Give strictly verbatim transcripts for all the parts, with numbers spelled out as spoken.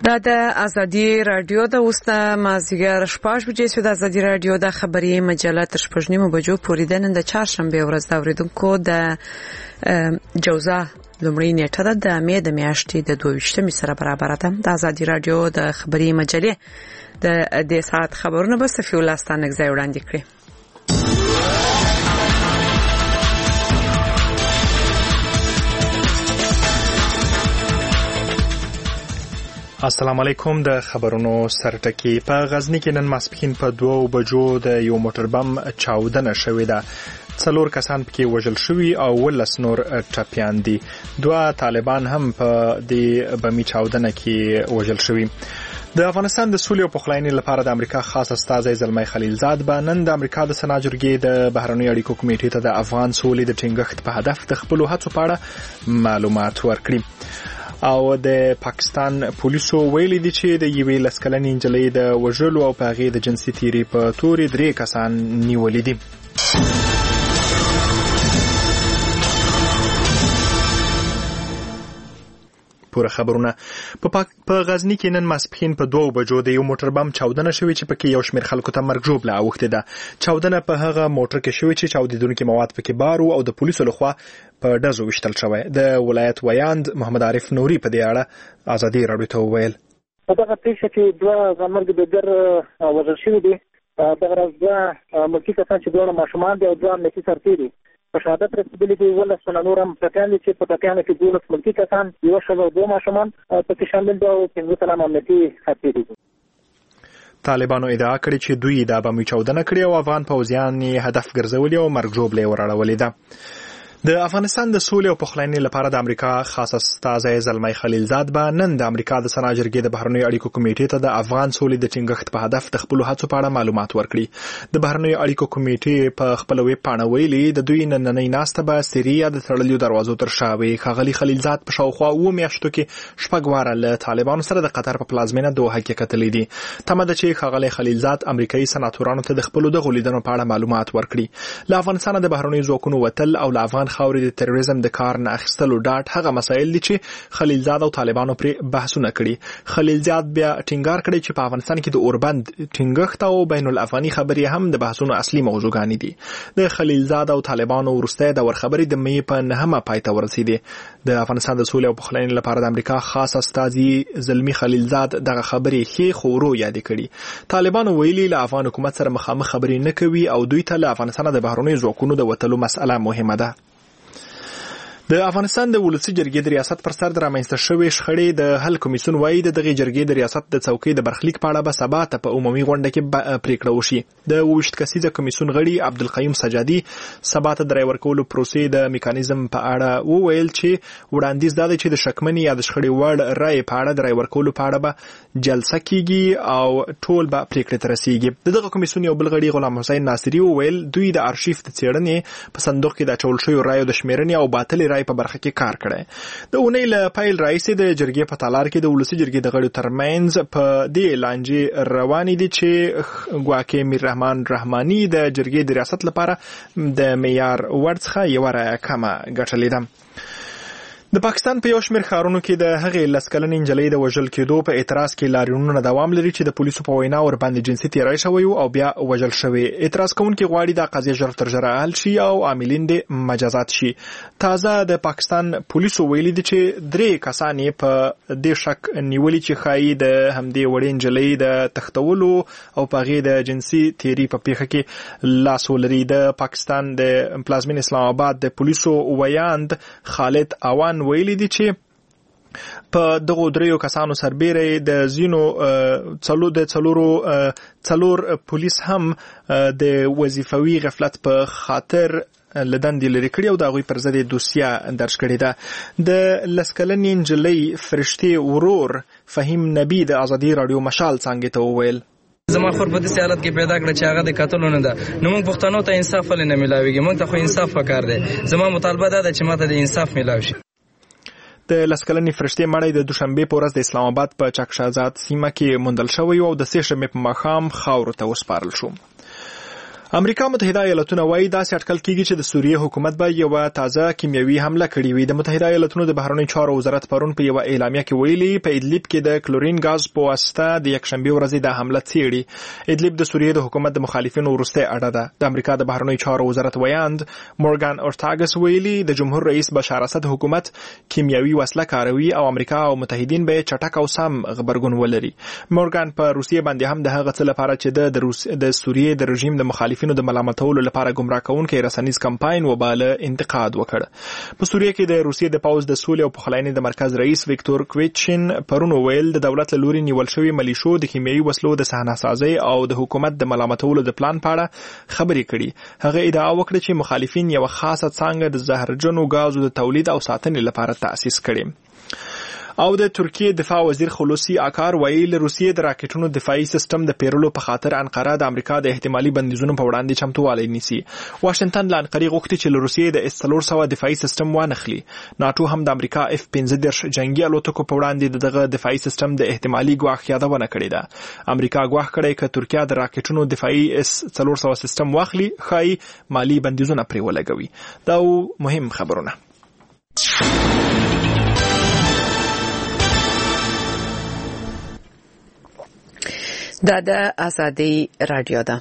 دا د ازادي رادیو د اوسه مازیګر شپږ بجې شو د ازادي رادیو د خبري مجله تر شپږ نیمو بجو پورې د نن د چهارشنبه ورځ د اوریدونکو د جوزا لومړی نیټه ده د مې د میاشتې د دوه ویشتمې سره برابر ده. د ازادي رادیو د خبري مجلې د دې ساعت خبرونه به صفي الله ستانک ځای وړاندې کړي. السلام علیکم. د خبرونو سرټکی. په غزنی کې نن ماسپښین په دوه بجو د یو موټر بم چاودنه شوې ده. څلور کسان پکې وژل شوي او ولس نور ټپیان دي. دوه طالبان هم په دې بمي چاودنه کې وژل شوي. د افغانستان د سولې او پخلاینې لپاره د امریکا خاص استازی زلمی خلیلزاد به نن د امریکا د سنا جرګې د بهرنیو اړیکو کمیټې ته د افغان سولې د ټینګښت په هدف د خپلو هڅو په اړه معلومات ورکړي. او د پاکستان پولیسو ویلي دي چې د یوې لسکلنې نجلۍ د وژلو او په هغې د جنسي تیري په تورې درې کسان نیولي دي. پوره خبرونه. په غزنی کې نن ماسپښین په دوه بجو د یو موټر بم چاودنه شوې چې پکې یو شمېر خلکو ته مرګ ژوبله اوښتې ده. چاودنه په هغه موټر کې شوې چې چاودېدونکي مواد پکې بار وو او د پولیسو لخوا په ډزو ویشتل شوی. د ولایت ویاند محمد عارف نوري په دې اړه ازادي راډیو ته وویل. په دغه پیښه کې دوه ځانمرګي بېګر وژل شوي دي. دغه ورځ دوه ملکي کسان چې دواړه ماشومان دي او دوه امنیتي سرتېري په شهادت رسېدلي دي. ولس تنه نور هم ټپیان دي چې په ټپیانو کې دولس ملکي کسان، یوه ښځه او دوه ماشومان پکې شامل دي او پنځه تنه امنیتي سرتېري دي. طالبانو ادعا کړې چې دوی دا بمي چاودنه کړې او افغان پوځیان یې هدف ګرځولي او مرګ ژوبله یې وراړولې ده. د افغانستان د سولې او پخلاینې لپاره د امریکا خاص استازی زلمی خلیلزاد به نن د امریکا د سنا جرګې د بهرنیو اړیکو کمیټې ته د افغان سولې د ټینګښت په هدف د خپلو هڅو په اړه معلومات ورکړي. د بهرنیو اړیکو کمیټې په خپل ویب پاڼه ویلي د دوی نننۍ ناسته به سیریا د تړلیو دروازو تر شا وي. ښاغلي خلیلزاد په شاوخوا اوه میاشتو کې شپږ واره له طالبانو سره د قطر په پلازمینه دوحه کې کتلي دي. تمه ده چې ښاغلي خلیلزاد امریکایي سناتورانو ته د خپلو دغو لیدنو په اړه معلومات ورکړي. له افغانستانه د بهرنیو ځواکونو وتل او له افغان خاورې د تروریزم د کار نه اخیستلو ډاډ هغه مسایل دي چې خلیلزاد او طالبانو پرې بحثونه کړي. خلیلزاد بیا ټینګار کړی چې په افغانستان کې د اوربند ټینګښت او بین الافغاني خبرې هم د بحثونو اصلي موضوعګانې دي. د خلیلزاد او طالبانو وروستۍ دور خبرې د مې په نهمه پای ته ورسېدې. د افغانستان د سولې او پخلاینې لپاره د امریکا خاص استازي زلمی خلیلزاد دغه خبرې ښې خو ورو یادې کړي. طالبانو ویلي له افغان حکومت سره مخامخ خبرې نه کوي او دوی ته له افغانستان د بهرنیو ځواکونو د وتلو مسأله مهمه ده. د افغانستان د ولسي جرګې د ریاست پر سر د رامنځته شوې شخړې د حل کمیسیون وایي د دغې جرګې د ریاست د څوکۍ د برخلیک په اړه به سبا ته په عمومي غونډه کې پریکړه وشي. د اووه ویشت کسیزه کمیسیون غړي عبدالقیوم سجادي سبا ته د رای ورکولو پروسې د میکانیزم په اړه وویل چې وړاندیز دا دی چې د شکمنې یا د شخړې وړ رای په اړه د رای ورکولو په اړه به جلسه کیږي او ټول به پریکړې ته رسیږي. د دغه کمیسیون یو بل غړي غلام حسین ناصري وویل دوی د ارشیف د څېړنې په صندوق کې د اچول شویو رایو د شمیرنې او باطلې رای په برخه کې کار کړی. د اونۍ له پیل راهیسې د جرګې په تالار کې د ولسي جرګې د غړو ترمنځ په دې لانجې روانې دي چې ګواکې میر رحمان رحماني د جرګې د ریاست لپاره د معیار وړ څخه یوه رایه کمه ګټلې ده. د پاکستان په یو شمېر ښارونو کې د هغې لس کلنې نجلۍ د وژل کېدو په اعتراض کې لاریونونه دوام لري چې د پولیسو په وینا ورباندې جنسي تیری شوی او بیا وژل شوی. اعتراض کوونکي غواړي دا قضیه ژر تر ژره حل شي او عاملین دې مجازات شي. تازه د پاکستان پولیسو ویلي دي چې درې کسان یې په دې شک نیولي چې ښایي د همدې وړې نجلۍ د تښتولو او په هغې د جنسي تیري په پیښه کې لاس ولري. د پاکستان د پلازمین اسلام آباد د پولیسو ویاند خالد اوان ویلي دي چې په دغو دریو کسانو سربیره د زینو څلور د څلورو څلور پولیس هم د وظیفوي غفلت په خاطر لدندې لري کړي او د هغوی پر ضد دوسیه درج کړې ده. د لس کلنې نجلۍ فرشتې ورور فهیم نبی د ازادي راډیو مشال څانګې ته وویل زما خور په داسې حالت کې پیدا کړه چې هغه د قتلو نه ده. نو موږ پښتنو ته انصاف ولې نه میلاویږي؟ موږ ته خو انصاف پکار دی. زما مطالبه دا ده چې ماته د انصاف میلاو شي. د لس کلنې فرشتې مړی د دوشنبې په ورځ د اسلام آباد په چکشازاد سیمه کې موندل شوی او د سې شنبې په ماښام خاورو ته وسپارل شو. امریکا متحده ایالاتونه وايي داسې اټکل کیږي چې د سوریې حکومت به یو تازه کیمیاوي حمله کړې وي. د متحده ایالاتونو د بهرنیو چارو وزارت پرون په یو اعلامیه کې ویلي په ادلیب کې د کلورین غاز په واسطه د یکشنبه ورځې د حمله څېړي. ادلیب د سوریې د حکومت د مخالفینو وروستۍ اډه ده. د امریکا د بهرنیو چارو وزارت ویاند مورګان اورتاګس ویلي د جمهور رئیس بشار اسد حکومت کیمیاوي وسله کاروي او امریکا او متحدین به چټک او سم غبرګون ولري. مورګان په روسیې باندې هم د هغه څه لپاره چې د روس د سوریې د رژیم د مخالفینو د ملامتولو لپاره گمراه کوونکی رسنیز کمپاین وباله انتقاد وکړ. په سوریه کې د روسیې د پوځ د سولې او پخلاینې د مرکز رئیس ویکتور کویچین پرون ویل د دولت له لوري نیول شوی ملیشو د کیمیاوي وسلو د صحنه‌سازۍ او د حکومت د ملامتولو د پلان په اړه خبرې کړي. هغه ادعا وکړه چې مخالفین یو خاصه څانګه د زهرجنو غازو د تولید او ساتنې لپاره تأسیس کړي. او د ترکیه دفاع وزیر خلوصی آکار ویل روسیې د راکټونو دفاعي سیستم د پیرلو په خاطر انقره د امریکا د احتمالي بندیزونو په وړاندې چمتووالی نیسي. واشنگټن له انقرې غوښتي چې له روسیې د اس څلور سوه دفاعي سیستم وانخلي. ناتو هم د امریکا اف پنځه دېرش جنگي الوتکو په وړاندې دغه دفاعي سیستم د احتمالي ګواښ یادونه کړې ده. امریکا ګواښ کړی چې ترکیه د راکټونو دفاعي اس څلور سوه سیستم واخلي خای مالی بندیزونه پرې ولګوي. دا مهم خبرونه. دا د ازادي رادیو ده.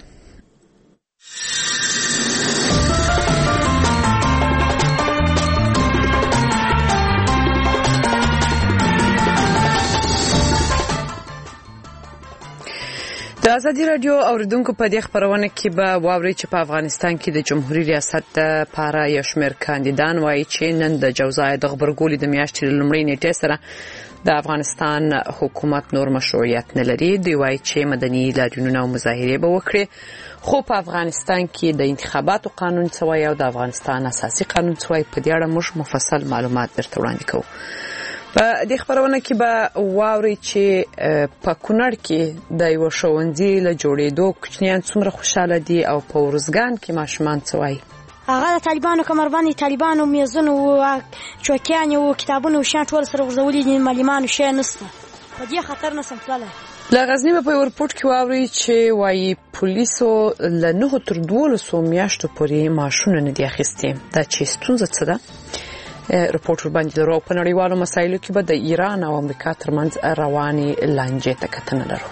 د ازادي رادیو اوریدونکو په دې خبرونه کې به واوري چې په افغانستان کې د جمهوریت ریاست لپاره یو شمېر کاندیدان وایي چې نن د جوزای د خبرګولې د میاشتې لومړۍ نیټې سره د افغانستان حکومت نور مشروعیت نه لري. دوی وایي چې مدني لاریونونه او مظاهرې به وکړي، خو په افغانستان کې د انتخاباتو قانون څه وایي او د افغانستان اساسي قانون څه وایي، په دې اړه موږ مفصل معلومات درته وړاندې کوو. په دې خبرونه کې به واوري چې په کونړ کې د یو ښوونځي له جوړېدو کوچنیان څومره خوشاله دي او په ورزګان کې ماشومان څه وایي. هغه د طالبانو کمربند طالبانو میزونه او چوکیان او کتابونه شان ټول سره ورزولي معلمانو شي نسته، په دې خطر نسم تللی. له غزنی په یو رپورټ کې واوري چې وایي پولیسو له نه تر دولسو میاشتو پورې معاشونه نه دي اخیستي. دا چې ستونزه څه ده؟ رپورټ باندې درو په نړیوالو مسایلو کې به د ایران او امریکا ترمنځ رواني لانجې ته کتنه لرو.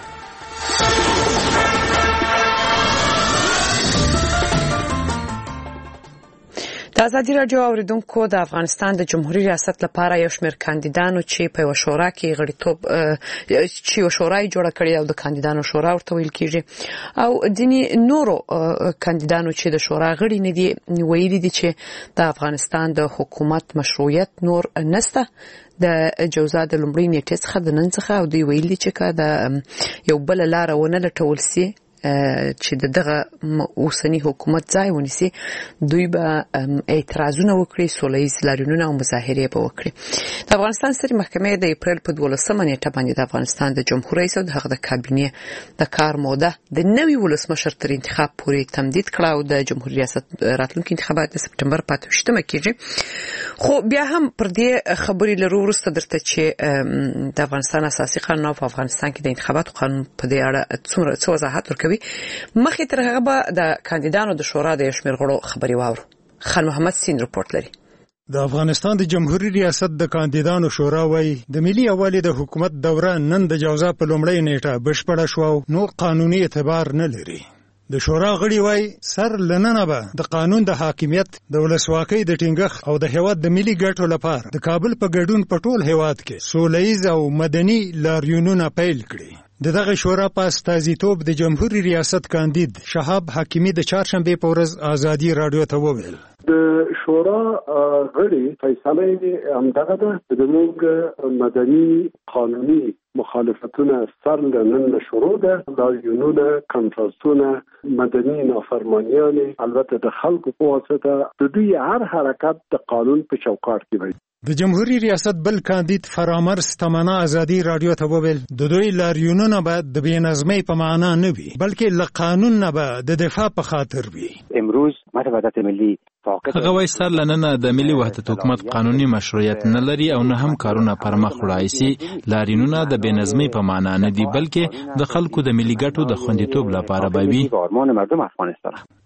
د ازادي رادیو اوریدونکو د افغانستان د جمهوریت ریاست لپاره یو شمېر کاندیدانو چې په یو شورا کې غړیتوب چې یو شورا یې جوړه کړې او د کاندیدانو شورا ورته ویل کېږي، او ځینې نورو کاندیدانو چې د شورا غړي نه دي ویلي دي چې د افغانستان د حکومت مشروعیت نور نسته د جوزا د لومړۍ نیټې څخه د نن څخه، او دوی ویلي چې که د یو بل لاره ونه لټول سي چې دغه اوسنی حکومت ځای ونیسي، دوی به اعتراضونه وکړي، سولهییز لاریونونه او مظاهرې به وکړي. د افغانستان سترې محکمې د اپریل په دولسمه نیټه باندې د افغانستان د جمهور رئیس او د هغه د کابینې د کار موده د نوي ولسمشر تر انتخاب پورې تمدید کړه او د جمهوریت ریاست راتلونکي انتخابات د سپټمبر په اته ویشتمه کېږي. خو بیا هم پر دې خبرې لرو وروسته درته چې د افغانستان اساسي قانون او په افغانستان کې د انتخاباتو قانون په دې اړه څومره څه وضاحت ورکوي. مخکې تر هغه به د کاندیدانو د شورا د یو شمېر غړو خبرې واورو. خان محمد سین رپورټ لري. د افغانستان د جمهوریت ریاست د کاندیدانو شورا وایي د ملي یووالي د حکومت دوره نن د جوزا په لومړۍ نیټه بشپړه شوه، نو قانوني اعتبار نه لري. د شورا غړي وایي سر لننه به د قانون د حاکمیت د ولسواکۍ د ټینګښت او د هیواد د ملي ګټو لپاره د کابل په ګډون په ټول هیواد کې سولهییز او مدني لاریونونه پیل کړي. د دغه شورا په استازیتوب د جمهوریت ریاست کاندید شهاب حکیمی د چهارشنبه په ورځ ازادي رادیو ته وویل د شورا غړي فیصله یې همدغه ده چې موږ مدني قانوني مخالفتونه سر لنن شروع ده، لاریونونه، کنفرانسونه، مدني نافرمانیانې، البته د خلکو په واسطه د دوی هر حرکت د قانون په چوکاټ کې وي. د جمهوریت ریاست بل کاندید فرامرز تمنا ازادي رادیو ته وویل د دوی لاریونونه به د بېنظمۍ په معنا نه وي بلکې له قانون نه به د دفاع په خاطر وي. امروز وحدت ملی هغه وایي سر لننه د ملي وحدت حکومت قانوني مشروعیت نه لري او نه هم کارونه پر مخ وړای سي. لاریونونه د بېنظمۍ په معنا نه دي بلکې د خلکو د ملي ګټو د خوندیتوب لپاره به وي.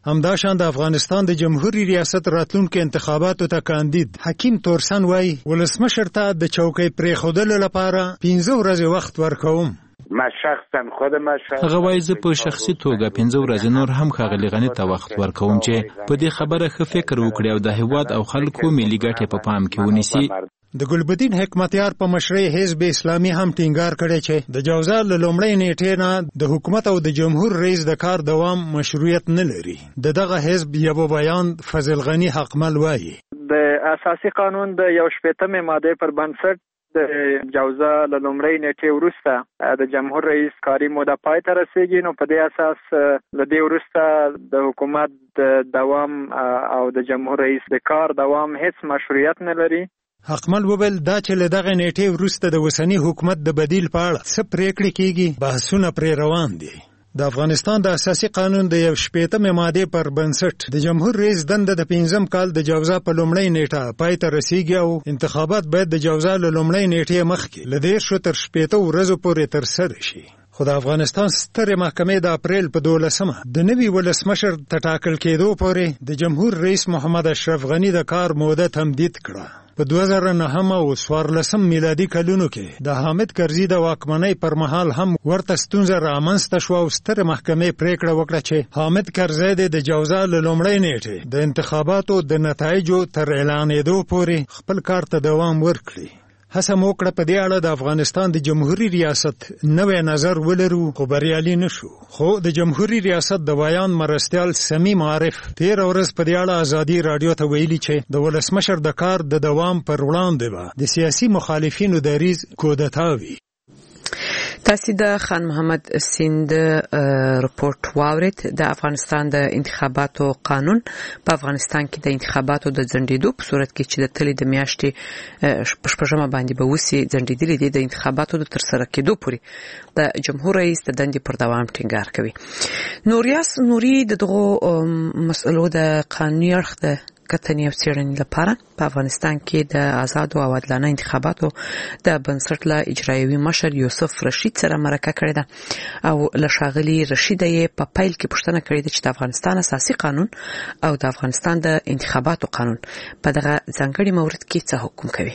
همداشان د افغانستان د جمهوریت ریاست راتلونکو انتخاباتو ته کاندید حکیم تورسن وایي ولسمشر ته د چوکۍ پرېښودلو لپاره پنځه ورځې وخت ورکوم. ما شخصا خود ما شخصا هغه وایي زه په شخصي توګه پنځه ورځې نور هم ښاغلي غني ته وخت ورکوم چې په دې خبره ښه فکر وکړي او د هېواد او خلکو ملي ګټې په پام کې ونیسي. د ګلبدین حکمتیار په مشرۍ حزب اسلامي هم ټینګار کړی چې د جوزا له لومړۍ نیټې نه د حکومت او د جمهور رئیس د کار دوام مشروعیت نه لري. د دغه حزب یو بیان فضل غنی حقمل وایي د اساسي قانون د یو شپږمې ماده پر بنسټ د جوزا له لومړۍ نیټې وروسته د جمهور رئیس کاري موده پای ته رسیږي. نو په دې اساس له دې وروسته د حکومت د دوام او د جمهور رئیس د کار دوام هیڅ مشروعیت نه لري. حقمل وویل دا چې له دغه نیټې وروسته د اوسني حکومت د بدیل په اړه څه پریکړې کیږي بحثونه پرې روان دي. د افغانستان د اساسي قانون د یو شپږمې ماده پر بنسټ د جمهور رئیس دنده د پنځم کال د جوزا په لومړۍ نیټه پای ته رسیږي او انتخابات باید د جوزا له لومړۍ نیټې مخکې له دېرشو تر شپېته ورځو پورې ترسره شي. خو د افغانستان سترې محکمې د اپریل په دولسمه د نوي ولسمشر ته ټاکل کېدو پورې د جمهور رئیس محمد اشرف غني د کار موده تمدید کړه. په دوه زره نهم او څوارلسم میلادي کلونو کې د حامد کرزي د واکمنۍ پر مهال هم ورته ستونزه رامنځته شوه او سترې محکمې پریکړه وکړه چې حامد کرزي د جوزا له لومړۍ نیټې د انتخاباتو د نتایجو تر اعلانېدو پورې خپل کار ته دوام ورکړي. هڅه مو وکړه په دې اړه د افغانستان د جمهوریت ریاست نوې نظر ولرو خو بریالي نشو. خو د جمهوریت ریاست د ویان مرستیال سمیم عارف تیر ورځ په دې اړه ازادي رادیو ته ویلي چې د ولسمشر د کار د دوام پر وړاندې به د سیاسي مخالفینو دریځ کودتا وي. تاسو د خان محمد سیند رپورت واورید. د افغانستان د انتخاباتو قانون په افغانستان کې د انتخاباتو د ځنډېدو په صورت کې چې د تلې د میاشتې شپږمه باندې به وسی ځنډېدلې دي د انتخاباتو د ترسره کېدو پورې د جمهور رئیس د دندې پر دوام ټینګار کوي. نوریاس نوري د دغه مسئلو د قانوني اړخ د کتنې او څېړنې لپاره په افغانستان کې د آزادو او عادلانه انتخاباتو د بنسټ له اجرایوي مشر یوسف رشید سره مرکه کړې ده او له ښاغلي رشید یې په پیل کې پوښتنه کړې ده چې د افغانستان اساسي قانون او د افغانستان د انتخاباتو قانون په دغه ځانګړي مورد کې څه حکم کوي.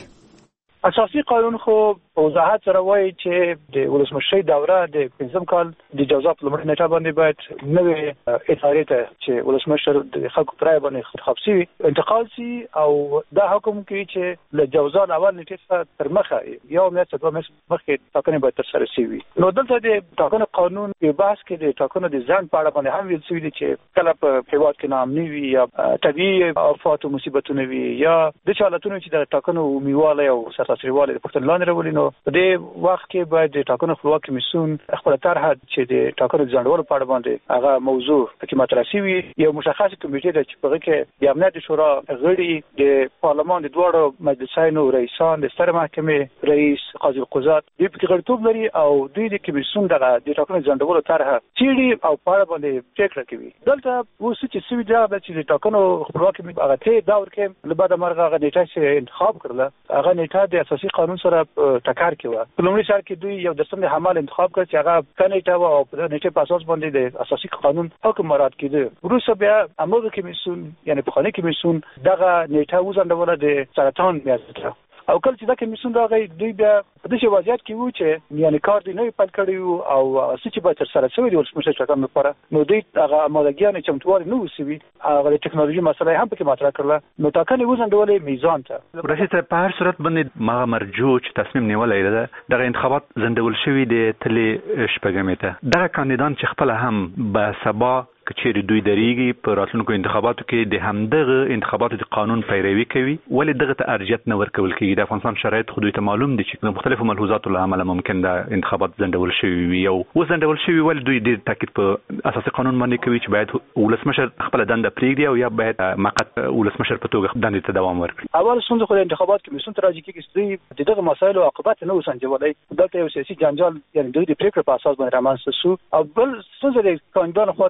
اساسي قانون خو په وضاحت سره وایي چې د ولسمشرۍ دوره د پنځم کال د جوزا په لومړۍ نیټه باندې باید نوې ادارې ته چې ولسمشر د خلکو پر رایه باندې انتخاب شي انتقال شي او دا حکم کوي چې له جوزا اول نیټې څخه تر مخه یو میاشت دوه میاشتې مخکې ټاکنې باید ترسره شي. نو دلته د ټاکنو قانون په بحث کې د ټاکنو د ځنډ په اړه باندې هم ویل شوي دي چې کله په هېواد کې ناامني وي یا طبیعي آفات او مصیبتونه وي یا د حالتونو چې د ټاکنو عمومي او سرتاسري د پښتون لاندې راولي. نو په دې وخت کې باید د ټاکنو خپلواک کمیسیون خپل طرحه چې د ټاکنو ځنډولو په اړه باندې هغه موضوع پکې مطرح شي. یو مشخص کمیټه د چې په کې د امنیت شورا غړي د پارلمان د دوه مجلسونو رئیسان د ستر محکمې رئیس قاضي القضات د پکې غړیتوب لري او دوی د کمیسیون دغه د ټاکنو ځنډولو طرحه چیرې او په اړه باندې پریکړه کوي. دلته اوس چې سوي دا چې د ټاکنو خپلواک هغه ته داور کې له بعد مرغه هغه نیټه چې انتخاب کړل هغه نیټه د اساسي قانون سره ټکر کې و. په لومړي سر کې دوی یو د سم حمل انتخاب کړ چې هغه کنيټه و او په نیټه په اساس باندې د اساسي قانون حکم مراعات کړي. وروسته بیا امور کمیسیون یعنی په خانه کمیسیون دغه نیټه وزندوله د سرطان میاشته او کله چې دا کمیسیون راغی دوی بیا په دې وضعیت کې وو چې یعنی کار دی نه پیل کړی او چې به تر سره شوی دی ولسمشر ټاکنو لپاره نو دوی هغه آمادګیان چمتووالي نه وسوي هغه د ټکنالوژي مسله هم پکې مطرح کړل. نو ټاکنې وزندولې میزان ته رئیس په هر صورت باندې ما مرجو چې تصمیم نیولای دی دغه انتخابات زندول شوی دی تلې شپږمې ته دغه کاندیدان چې خپل هم به سبا کچېری دوی دریږي په راتلونکو انتخاباتو کې د همدغه انتخاباتو د قانون پیروي کوي ولې دغه ته ارجحیت نه ورکول کېږي. د افغانستان شرایط خو دوی ته معلوم دي چې د مختلفو ملحوظاتو له امله ممکن دا انتخابات زندول شوي وي او وزندول شوي ولې دوی ډېر تاکید په اساسي قانون باندې کوي چې باید ولسمشر خپل دنده پرېږدي او یا باید مقت ولسمشر په توګه دندې ته دوام ورکړي. اول څنګه خو د انتخابات کمیسیون ته راځي چې دوی دغه مسایل او عواقبات نه وسنجولای دلته یو سیاسي جنجال یعنی دوی د پریکړې په اساس باندې رامنځته شو او بل څه د کاندیدانو خو هم موجود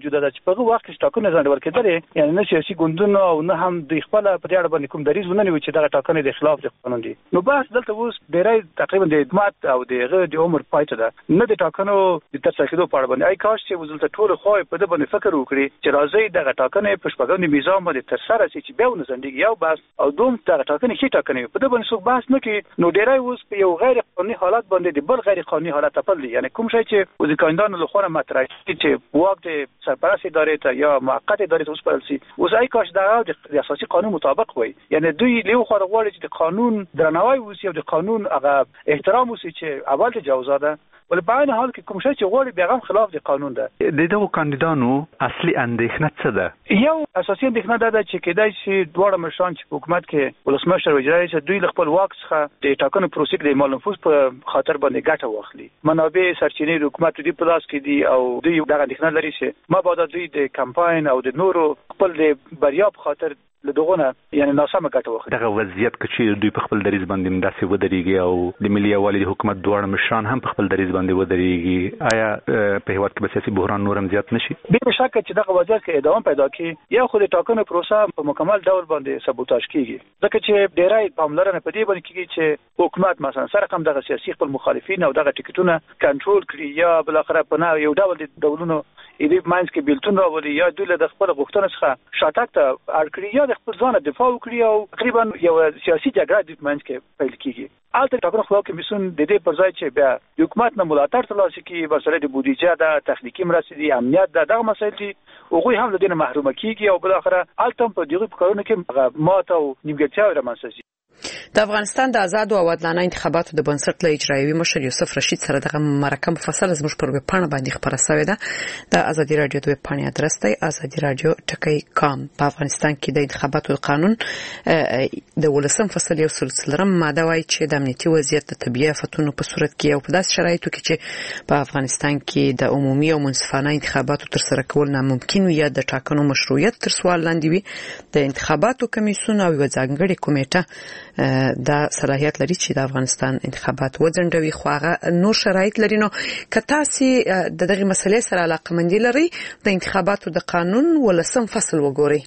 جدا ده چې په هغه وخت کې ټاکنې ځنډول کېدلې یعنی نه سیاسي ګوندونه او نه هم د خپل په اړه باندې کوم دریځ ونه نیوي چې دغه ټاکنې د خلاف د قانون دي. نو بس دلته اوس ډېری تقریبا د اعتماد او د هغه د عمر پای ته ده نه د ټاکنو د ترسره کېدو په اړه باندې آی کاش چې وزلته ټول خو په دې باندې فکر وکړي چې راځي دغه ټاکنې په شپږم نظام باندې ترسره شي چې بیا ونه ځنډيږي یو بس او دوم دغه ټاکنې شي ټاکنې په دې باندې څوک بحث نه کوي. نو ډېری اوس په یو غیر قانوني حالت باندې د بل غیر قانوني حالت خپل دي یعنی کوم شی چې وزیرکاندانو له خوا مطرح شي چې واک د سرپرست ادارې ته یا موقت ادارې ته وسپارل شي اوس آی کاش دغه د اساسي قانون مطابق وي یعنی دوی له خوا غواړي چې د قانون درناوی وشي او د قانون هغه احترام وشي چې اول ته جوازه ده ول په عین حال کې کوم شی چې غواړي بیا هم خلاف د قانون ده. د دغه کاندیدانو اصلي اندېښنه څه ده؟ یو اساسي اندېښنه ده چې کېدای شي دواړه مشران چې په حکومت کې ولسمشر او اجرایي رئیس دوی له خپل واک څخه د ټاکنو پروسې د مال نفوذ په خاطر باندې ګټه واخلي. منابع سرچینې د حکومت دی په لاس کې دي او دوی دغه اندېښنه لري چې ما بعد دوی د کمپاین او د نورو خپل د بریا په خاطر له دغونه یعنی ناسمه ګټه واخلي. دغه وضعیت کې چې دوی په خپل دریځ باندې داسې ودرېږي او د ملي یووالي د حکومت دواړه مشران هم په خپل دریځ باندې ودرېږي آیا په هیواد کې به سیاسي بحران نور هم زیات نشي؟ بې شکه چې دغه وضعیت کې ادامه پیدا کړي یا خو د ټاکنو پروسه په مکمل ډول باندې سبوتاژ کیږي ځکه چې ډېری پاملرنه په دې باندې کیږي چې حکومت مثلا سره کوم دغه سیاسي خپل مخالفین او دغه ټیکټونه کنټرول کړي یا بل اخر په نه یو ډول د ډولونو دې ماینس کې بیلتون راوړي یا دوی له خپل غوښتنې څخه شاتګ ته اړ کړي یا د خپل ځان دفاع وکړي او تقریبا یو سیاسي جګړه د ماینس کې پیل کیږي. البته ټاکنو خو کمیسیون د دې پر ځای چې بیا د حکومت نه ملاتړ ترلاسه کړي ورسره د بودیجه د تخنیکی مرستې دي امنیت د دغه مسایل دي هغوی هم له دې نه محروم کیږي او بل اخره البته په دغه کارونو کې ماته او نیمګړتیا رامنځته شي. د افغانستان د آزاد او عادلانه انتخاباتو د بنسټ له اجرایوي مشر یوسف رشید سره دغه مرکه مفصل زموږ پر ویب پاڼه باندې خبره شوې ده. د ازادي رادیو د ویب پاڼې ادرس دی ازادي رادیو ټکی کام. په افغانستان کې د انتخاباتو قانون د ولسم فصل یو سلسلرم ماده وايي چې د امنیتي وضعیت د طبيعي آفتونو په صورت کې او په داسې شرایطو کې چې په افغانستان کې د عمومي او منصفانه انتخاباتو تر سره کول ناممکن وي یا د ټاکنو مشروعیت تر سوال لاندې وي د انتخاباتو کمیسیون او یو ځانګړي کمیټه دا صلاحیت لري چې د افغانستان انتخابات وځنډوي خو هغه نور شرایط لري. نو که تاسو د دغه مسلې سره علاقمندي لرئ د انتخاباتو د قانون ولسم فصل وګورئ.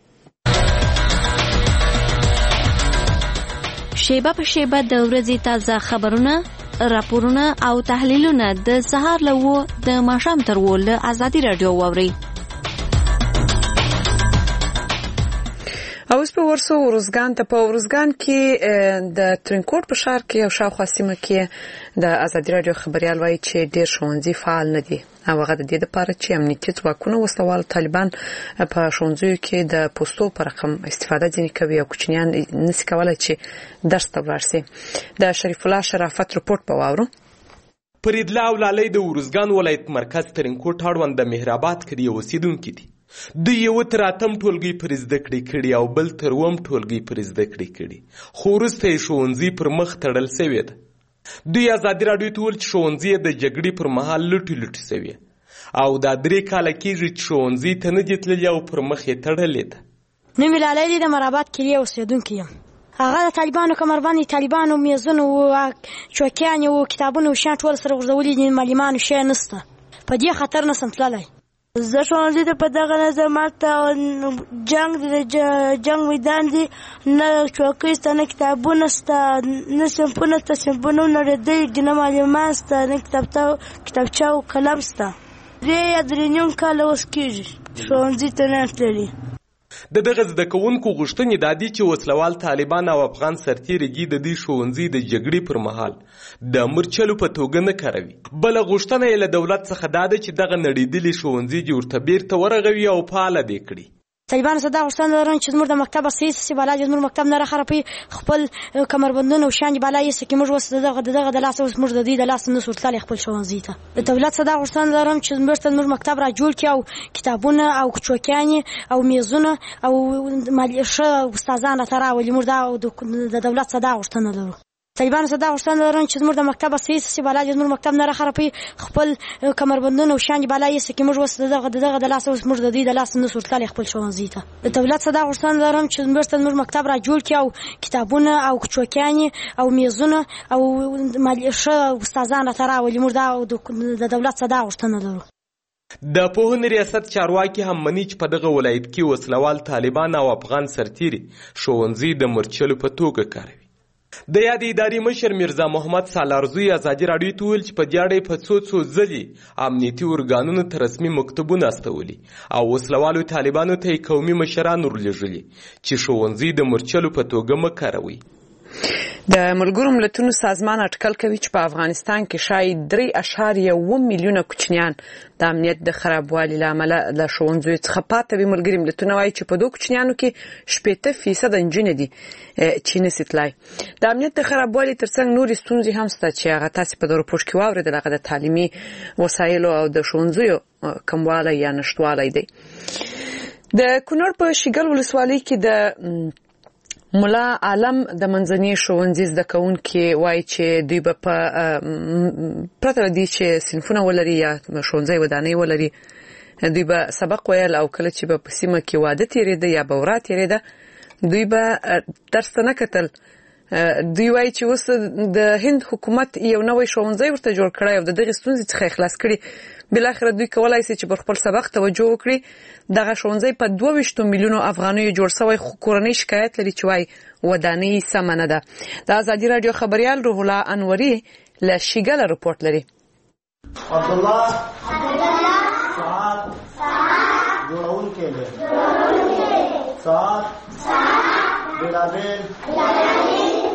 شیبه په شیبه د ورځې تازه خبرونه راپورونه او تحلیلونه د سهار له و د ماښام تر و له ازادي رادیو واورئ. اوس په ورسو ورزګان ته په ورزګان کې د ترنکوټ په ښار کې او شاوخوا سیمه کې د ازادي رادیو خبريال وایي چې ډېر ښوونځي فعال نه دي او هغه د دې لپاره چې امنیتي ځواکونه وسلوال طالبان په ښوونځیو کې د پوسټو پر رقم استفاده ځنې کوي او کوچنیان نشي کولای چې درس ته ولاړ شي. د شریف الله شرافت رپورټ په واورو. فریدله اولالۍ د ورزګان ولایت مرکز ترنکوټ اړوند د مهرآباد کلي اوسیدونکي دي. دوی یو تر اتم ټولګي پر زده کړې کړي او بل تر اووم ټولګي پر زده کړې کړي خو وروسته یې ښوونځي پر مخ تړل سوی ده. دوی ازادي راډیو ته وویل چې ښوونځي د جګړې پر مهال لوټې لوټې سوي او دا درې کاله کېږي چې ښوونځي ته نه دي تللي او پر مخ یې تړلې ده. نوم یې لالی دی د مرابات کلي اوسېدونکی یم. هغه د طالبانو کمربند طالبانو میزونه او چوکیانې او کتابونه او شیان ټول سره غورځولي دي معلمانو شی نشته په دې خطر نشم تللی. زه ښوونځي ته په دغه نظر ماته جنګ د جنګ میدان دی نه چوکۍ شته نه کتابونه شته نه صنفونه شته صنفونه نړېدلي دي نه معلمان شته نه کتابچه او قلم شته. درې یا درې نیم کاله اوس کېږي ښوونځي ته نه تللي. د دغه زده کوونکو غوښتنې دا دي چې وسلوال طالبان او افغان سرتیري د دې ښوونځي د جګړې پر مهال د مرچلو په توګه نه کاروي. بله غوښتنه یې له دولت څخه دا ده چې دغه نړېدلي ښوونځي دې ورته بیرته ورغوي او فعاله دې کړي. طالبان صدا غوښتنه لرم چې زموږ د مکتب اساس سي بالا زموږ مکتب نه راخرپي خپل کمربندونه او شان بالا یې سکه موږ وسه دغه دغه د لاس اوس موږ د دې د لاس نه سورتل خپل ښوونځي ته د دولت صدا غوښتنه لرم چې زموږ ته زموږ مکتب را جوړ کړي او کتابونه او چوکیانې او میزونه او مالیشه استادان تراولي موږ د دولت صدا غوښتنه لرو. طالبان صدا غوښتنه لرم چې زموږ د مکتب اساس سي بالا زموږ مکتب نه راخرپي خپل کمربندونه او شان بالا یې سکه موږ وسه دغه دغه د لاس اوس موږ د دې د لاس نه سورتل خپل ښوونځي ته د دولت صدا غوښتنه لرم چې زموږ ته زموږ مکتب را جوړ کړي او کتابونه او چوکیانې او میزونه او مالیشه استادان تراولي موږ د دولت صدا غوښتنه لرو. د پوهنې ریاست چارواکي هم مني چې په دغه ولایت کې وسلوال طالبان او افغان سرتیري ښوونځي د مرچلو په توګه کاروي. د یاد اداري مشر میرزا محمد سالارزوی ازادي راډیو ته ویل چې په دې اړه په څو څو ځلې امنیتي ارګانونو ته رسمي مکتوبونه استولي او وسلوالو طالبانو ته قومي مشران ورلېږلي چې ښوونځي د مرچلو په توګه مه کاروي. د ملګرو ملتونو سازمان اټکل کوي چې په افغانستان کې شاید درې اعشاریه اوه میلیونه کوچنیان د امنیت د خرابوالي له امله له ښوونځیو څخه پاتې وي. ملګري ملتونه وایي چې په دغو کوچنیانو کې شپېته فیصده نجونې دي چې نشي تلای. د امنیت د خرابوالي ترڅنګ نورې ستونزې هم شته چې هغه تاسې په دغه راپور کې واورېدل، هغه د تعلیمي وسایلو او د ښوونځیو کموالی یا نشتوالی دی. د کونړ په شیګل ولسوالۍ کې د ملا عالم د منځني ښوونځي زده کوونکي وایي چې دوی به په پرته له دې چې صنفونه ولري یا ښوونځی ودانۍ ولري، دوی به سبق ویل او کله چې به په سیمه کې واده تېرېده یا به ورا تېرېده دوی به درس ته نه کتل. دوی وایي چې اوس د هند حکومت یو نوی ښوونځی ورته جوړ کړی او د دغې ستونزې څخه خلاص کړي. بالاخره دوی کولای شي چې پر خپل سبق توجه وکړي. دغه ښوونځی په دوه ویشتو میلیونو افغانیو جوړ شوی، خو کورنۍ شکایت لري چې وایي ودانۍ سمه نه ده. د ازادي راډیو خبریال روح الله انوري له شیګله رپورټ لري. عبدالله سعد جوړونکی دی. سعد بلابل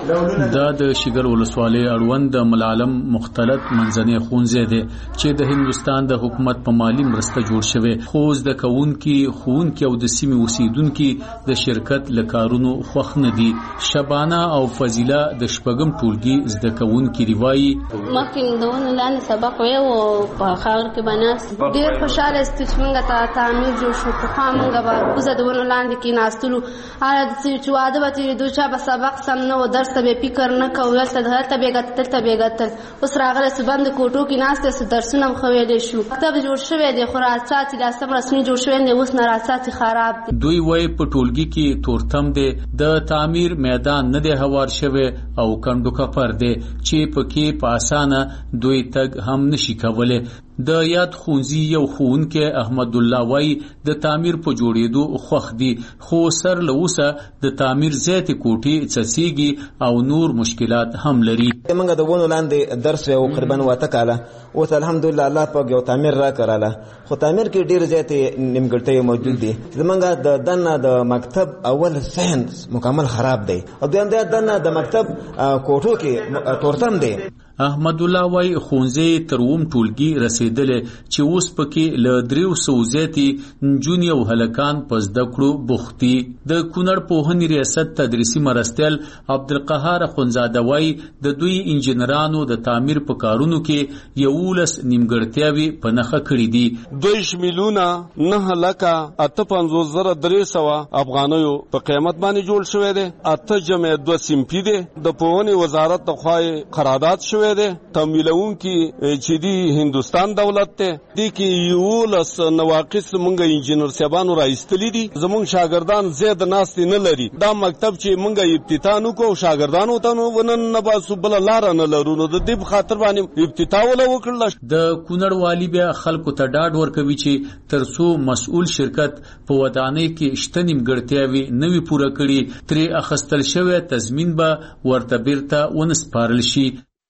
دا د شیګل ولسوالۍ اړوند د ملالم مختلط منځنی ښوونځی دی چې د هندوستان د حکومت په مالی مرسته جوړ شوی، خو زده کوونکي ښوونکي او د سیمې اوسیدونکي د شرکت له کارونو خوښ نه دي. شبانه او فضیله د شپږم ټولګي زده کوونکي وایي مخکې د ونو لاندې سبق ویل او په خاور کې به ناست ډېر خوشحاله ستو چې موږ ته تعمیر جوړ شو. پخوا موږ به کوزه د ونو لاندې کېناستلو، هله چې واده به تېرېدو چا به سبق سم نه و درس ته به فکر نه کوو، هلته هلته به یې ګټل دلته به یې ګټل. اوس راغلی سو بند کوټو کې ناست سو درسونه هم ښه ویلی شو. مکتب جوړ شوی دی خو راسات یې لاسم رسمي جوړ شوی دی، اوس نه راسات یې خراب دی. دوی وایي په ټولګي کې تورتم دی، د تعمیر میدان نه دی هوار شوی او کنډو کپر دی چې پکې په اسانه دوی تګ هم نشي کولی. د یاد ښوونځي یو ښوونکی احمد الله وایي د تعمیر په جوړېدو خوښ دي، خو سر له اوسه د تعمیر زیاتې کوټې څڅېږي او نور مشکلات هم لري. موږ د ونو لاندې درس ویو تقریبا واته کاله، اوس الحمدلله الله پاک یو تعمیر را کړله، خو تعمیر کې ډېر زیاتې نیمګړتیاوې موجود دي. زمونږ د دننه د مکتب اول صحن مکمل خراب دی او دویم د دننه د مکتب کوټو کې تورتم دی. احمد الله وای ښوونځی تر اووم ټولګي رسیدلی چې اوس پکې له دریو سوو زیاتې نجونې او هلکان په زده کړو بوخت دي. د کونړ پوهنې ریاست تدریسي مرستیال عبدالقهار اخندزاده وای د دوی انجینرانو د تعمیر په کارونو کې یولس نیمګړتیاوې په نښه کړي دي. دویش میلیونه نه لکه اته پنځوس زره درې سوه افغانیو په قیمت باندې جوړ شوی دی. اته جمع دوه صنفي دی. د پوهنې وزارت د خوا قرارداد شوی دی. تمویلونکي چې دی هندوستان دولت ته دی کې یولس نواقص مونږ انجینر صاحبانو راایستلي دي. زمونږ شاګردان زیات ناستې نه لري. دا مکتب چې مونږ افتتاح نکړو شاګردانو ته ونن نه باسو بله لاره نه لرو، نو د دې په خاطر باندې افتتاح وله وکړله. د کونړ والي بیا خلکو ته ډاډ ورکوي چې تر څو مسؤل شرکت په ودانۍ کې شته نیمګړتیاوې نه وي پوره کړي، ترې اخیستل شوی تضمین به ورته بیرته ونه سپارل شي.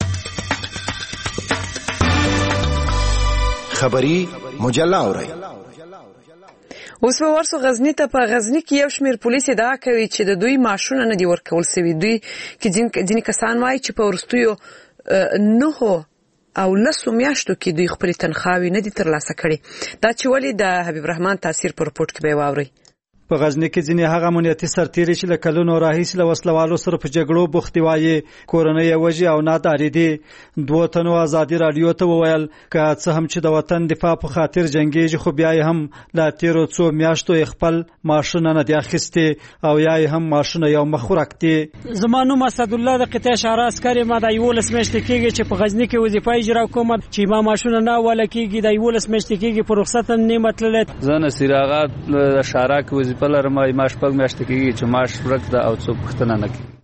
خبری مجله اورئ. اوس په ورسو غزنی ته په غزنی کې یو شمیر پولیس ادعا کوي چې د دوی معاشونه نه دي ورکول سوي. دوی کې ځینې کسان وایي چې په وروستیو نهو او لسو میاشتو کې دوی خپلې تنخواوې نه دي ترلاسه کړي. دا چې ولې د حبیب رحمان تاثیر په رپورټ کې به یې واورئ. په غزنی کې ځینې هغه امنیتي سرتیري چې له کلونو راهیسې له وسلوالو سره په جګړو بوختې وایي کورنۍ یې وژي او نادارې دي. دوو تنو ازادي راډیو ته وویل که څه هم چې د وطن دفاع په خاطر جنګېږي، خو بیا یې هم له تېرو څو میاشتو یې خپل معاشونه نه دي اخیستې او یا یې هم معاشونه یو مخ ورک دي. زما نوم اسدالله د قطع شهره عسکر یم. دا یولس میاشتې کېږي چې په غزني کې وظیفه اجرا کوم، چې ما معاشونه نه اوله کېږي. دا یولس میاشتې کېږي په رخصت هم نه متللی. زه نصیر آغا د شهره کې وظیفه لرم، ما شپږ میاشتې کېږي چې معاش ورک ده او څوک پوښتنه نه کوي.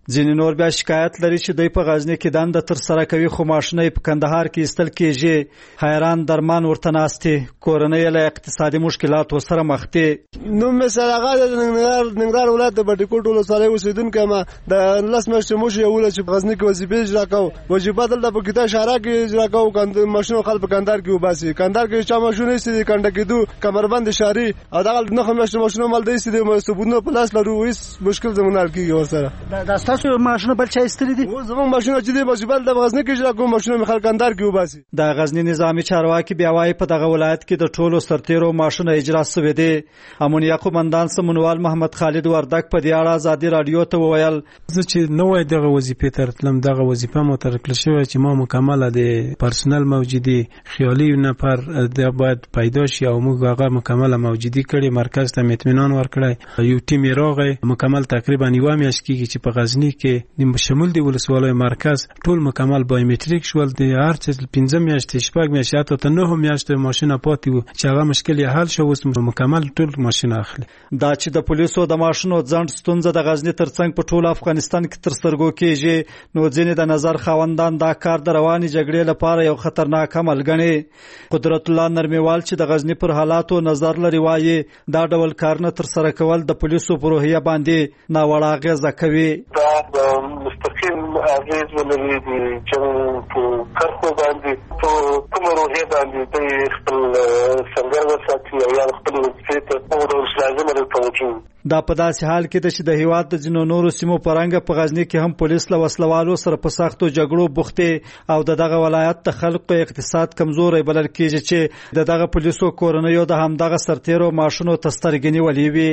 ځینې نور بیا شکایت لري چې دوی په غزنی کې دنده تر سره کوي خو ماشونه په کندهار کې ایستل کېږي حیران درمان ورته ناستې کورنۍ له اقتصادي مشکلاتو سره مخ دي. نو مثلا هغه د ننګرهار ولایت د بټکوټ ولسوالۍ اوسیدونکو ما د لس میاشتې موشي یو چې په غزنی کې وظیفه اجرا کوو وظیفه دلته په کتا شهر کې اجرا کوو کند ماشونه خلک په کندهار کې وباسي کندهار کې چا ماشونه ایستي کنده کېدو کمربند شهري او دغه نه خمشته ماشونه مال دی ایستي د ثبوتونو په لاس لرو هیڅ مشکل زمونږ کېږي ورسره. دا تاسو ماشونه بل چا ایستلي دي؟ زمونږ ماشونه چې دی وظیفه د غزنی کې اجرا کوو ماشونه خلک کندهار کې وباسي. د غزنی نظامی چارواکي بیا وايي په دغه ولایت کې د ټولو سرتیرو ماشونه اجرا شوي دي. امونیا قومندان سمونوال محمد خالد وردک په دې اړه ازادي رادیو ته وویل زه چې نوې دغه وظیفې ته راتلم دغه وظیفه مو تر کله شوې چې ما مکمل د پرسنل موجودي خیالي نفر د باید پیدا شي او موږ هغه مکمل موجودي کړي مرکز ته اطمینان ورکړی یو ټیم راغی مکمل تقریبا یو میاشت کېږي چې په غزنی کې د شمول دی ولسوالۍ مرکز ټول مکمل بایومټریک شول د هر څه پنځه میاشتې شپږ میاشتې ته نه هم میاشتې ماشینه پاتې وو چې هغه مشکل یې حل شو اوس مکمل ټول ماشینه اخلي. دا چې د پولیسو د ماشینو ځند ستونزه د غزنی ترڅنګ په ټول افغانستان کې تر سترګو کېږي نو ځینې د نظر خاوندان دا کار د رواني جګړې لپاره یو خطرناک عمل ګڼي. قدرت الله نرمیوال چې د غزنی پر حالاتو نظر لري وایي دا ډول کارونه تر سره کول د پولیسو په روحیه باندې ناوړه اغیزه کوي. دا د مستقیم اغیز ولري د جنګ په کرښو باندې په کومه روحیه باندې د خپل سنګر وساتي او یا خپل وظیفې ته او د لازمه د توجه. دا په داسې حال کې ده چې د هیواد د ځینو نورو سیمو په رنګه په غزنی کې هم پولیس له وسلوالو سره په سختو جګړو بوختې او د دغه ولایت د خلکو اقتصاد کمزوری بلل کېږي چې د دغه پولیسو کورنیو د همدغه سرتیرو معاشونو ته سترګې نیولې وي.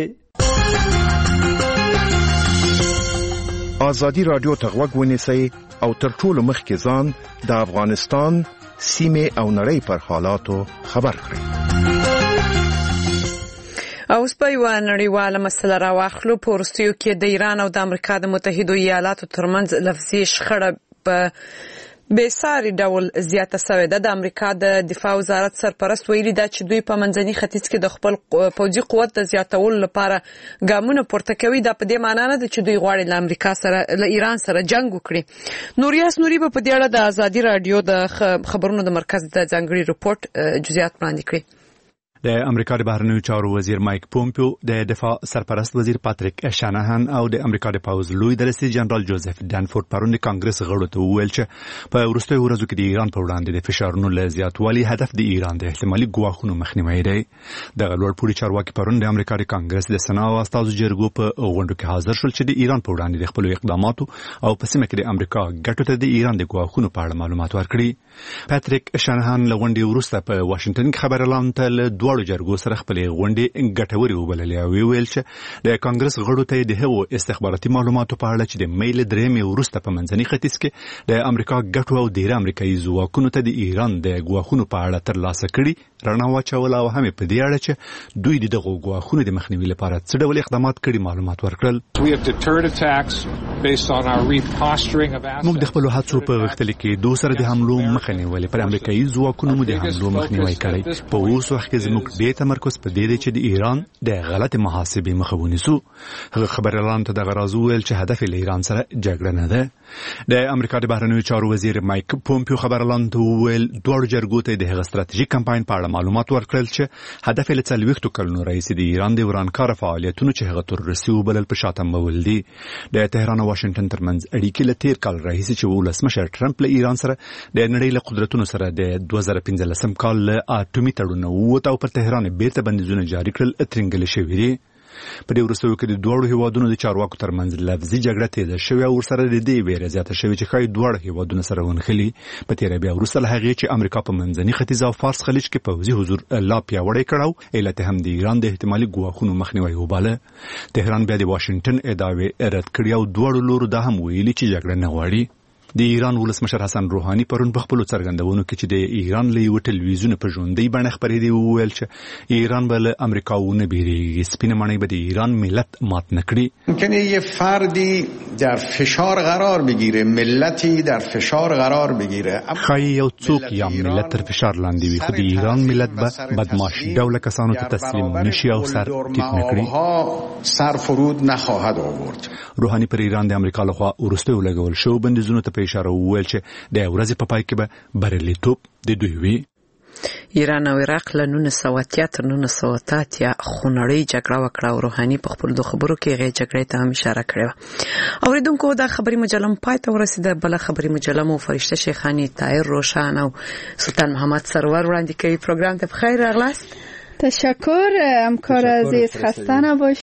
ازادي رادیو ته غوږ ونیسئ او تر ټولو مخکې ځان د افغانستان سیمې او نړۍ پر حالاتو خبر کړئ. اوس په یوه نړیواله مسله راواخلو. په وروستیو کې د ایران او د امریکا د متحدو ایالاتو ترمنځ لفظي شخړه په بېساري ډول زیاته شوې ده. د امریکا د دفاع وزارت سرپرست ویلي ده چې دوی په منځني ختیځ کې د خپل پوځي قوت د زیاتولو لپاره ګامونه پورته کوي. دا په دې معنی نه ده چې دوی غواړي له امریکا سره له ایران سره جنګ وکړي. نوریاس نوري به په دې اړه د ازادي رادیو د خبرونو د مرکز د ځانګړي رپورټ جزئیات وړاندې کړي. د امریکا د بهرنیو چارو وزیر مایک پومپیو د دفاع سرپرست وزیر پاتریک شانهان او د امریکا د پوز لوی درسي جنرال جوزف ډانفورد پرون د کانګرس غړو ته وویل چې په وروستیو ورځو کې د ایران په وړاندې د فشارونو له زیاتوالي هدف د ایران د احتمالي ګواښونو مخنیوی دی. د لوړ پوړي چارواکي پرون د امریکا د کانګرس د سنا او استازو جرګو په غونډو کې حاضر شول چې د ایران په وړاندې د خپل اقداماتو او په سیمه کې د امریکا ګټو ته د ایران د ګواښونو په اړه معلومات ورکړي. پاتریک شانهان له غونډې وروسته په واشنگټن کې خبر اعلان ته له دوړو جرګو سره خپل غونډې ګټوري وبللې او ویل چې د کانګرس غړو ته د هغو استخباراتي معلوماتو په اړه چې د میل درېمې وروسته په منځني ختیځ کې د امریکا ګټو او ډیر امریکایي ځواکونو ته د ایران د ګواښونو په اړه ترلاسه کړي رڼا واچول او هم په دې اړه چې دوی دغه ګواښونو د مخنیوي لپاره څه ډول اقدامات کړي معلومات ورکړل. موږ د خپل هڅو په غښتلي کې دوه سره د حملو مخه نیولې پر امریکایي ځواکونو مو د حملو مخنیوی کړی. په اوس وخت کې زموږ دې تمرکز په دې دی چې د ایران د غلط محاسبې مخه ونیسو. هغه خبر اعلان ته دغه راز وویل چې هدف له ایران سره جګړه نه ده. د امریکا د بهرنیو چارو وزیر مایک پومپیو خبر اعلان ته وویل دوه جرګو ته د هغه ستراتیژیک کمپاین په اړه معلومات ورکړل چې هدف یې څلوېښتو کلونو راهیسې د ایران د ورانکاره فعالیتونو چې هغه تروریستي وبلل په شا تمبول دي. د تهران او واشنګټن ترمنځ اړیکې له تیر کال راهیسې چې ولسمشر ټرمپ له ایران سره د نړۍ له قدرتونو سره د دوه زره پنځلسم کال له اټومي تړون ووت او پر تهران بیرته بندیزونه جاری کړل اترنګل شوی دی. په دې وروستیو کې د دوړو هیوادونو د چارواکو ترمنځ لفظي جګړه تیزه شوې او ورسره د دې ویره زیاته شوې چې ښایي دواړه هیوادونه سره ونښلي. په تېره بیا وروسته له هغې چې امریکا په منځني ختیځ او فارس خلیج کې پوځي حضور لا پیاوړی کړی علت هم د ایران د احتمالي ګواښونو مخنیوی وباله. تهران بیا د واشنګټن ادعاوې رد کړي او دواړو لورو دا هم ویلي چې جګړه نه غواړي. د ایران ولسمشر حسن روحاني پرون په خپل څرګندونو کې چې د ایران له یو ټلویزیون په ژوندۍ بڼه خبرې دی وویل چې ایران به له امریکا ونه بیریږي، سپینه ماڼۍ به د ایران ملت مات نکړي. ممکنه یه فردی در فشار قرار بگیره، ملتی در فشار قرار بگیره. خای یو څوک یا ملت تر فشار لاندې وي، خو د ایران ملت به بدمعاش ډول کسانو ته تسلیم نشي او سر ټیټ نکړي. سر فرود نخواهد آورد. روحاني پر ایران د امریکا لخوا وروستیو لګول شو بندیزونو ته په اشاره وویل چې د ورځې په پای کې به بریالیتوب د دوی وي. ایران او عراق له نولس سوه اتیا تر نولس سوه اته اتیا خونړۍ جګړه وکړه او روحاني په خپل د خبرو کې هغې جګړې ته هم اشاره کړې وه. اوریدونکو دا خبري مجله پای ته ورسېده. بله خبري مجله مو فرشته شیخاني، طاهر روشن او سلطان محمد سرور وړاندې کوي. پروګرام ته بخیر راغلاست. تشکر همکار عزیز، خسته نباش.